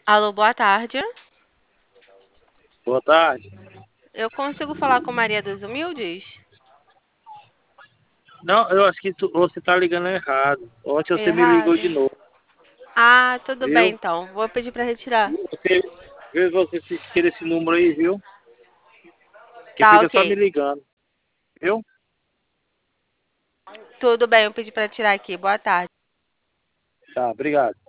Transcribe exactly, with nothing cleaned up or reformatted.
Alô, boa tarde. Boa tarde. Eu consigo falar com Maria dos Humildes? Não, eu acho que tu- você tá ligando errado. Ontem você me ligou de Errado. novo, Ah, tudo bem viu? então. Vou pedir para retirar. Você, viu você se tira esse número aí, viu? Que Tá, fica só ok. me ligando, viu? Tudo bem, eu pedi para tirar aqui. Boa tarde. Tá, obrigado.